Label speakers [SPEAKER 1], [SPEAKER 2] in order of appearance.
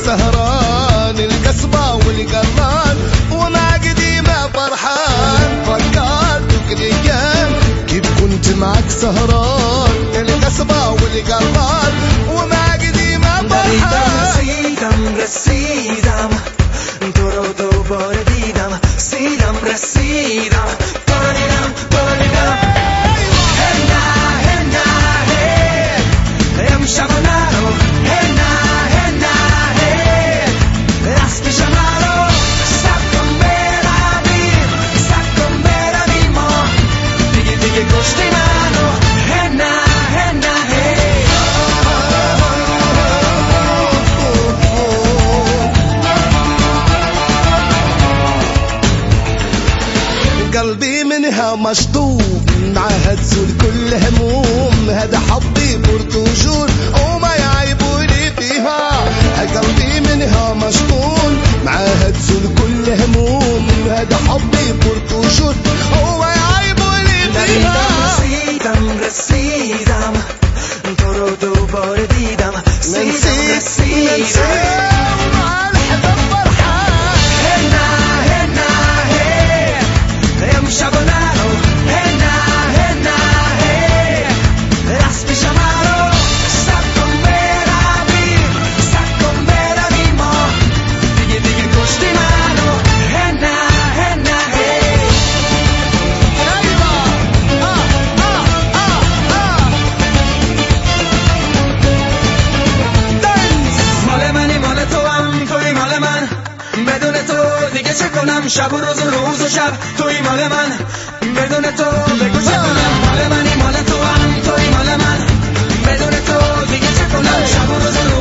[SPEAKER 1] سهران القصبة والقران وما قديمة فرحان. فكرتك الايام كيف كنت معك سهران القصبة والقران وما قديمة فرحان.
[SPEAKER 2] رسیدم تو رو دوباره دیدم رسیدم تو رو دیدم هنا امشب و نرو هنا دست پیش مرو سب کن برویم ما دیگه کشتی منو هنا
[SPEAKER 1] قلبي منها مشطوب معها تزول كل هموم. هذا حبي برتوجور وما يعيبوني فيها. قلبي منها مشطون معها تزول كل هموم. هذا حبي برتوجور وما يعيبوني فيها.
[SPEAKER 2] رسیدم تو رو دوباره دیدم رسیدم شب و روز و شب توی مال من بدون تو بگو چه کنم. مال منی مال تو هم توی مال من بدون تو دیگه چه کنم. شب و روز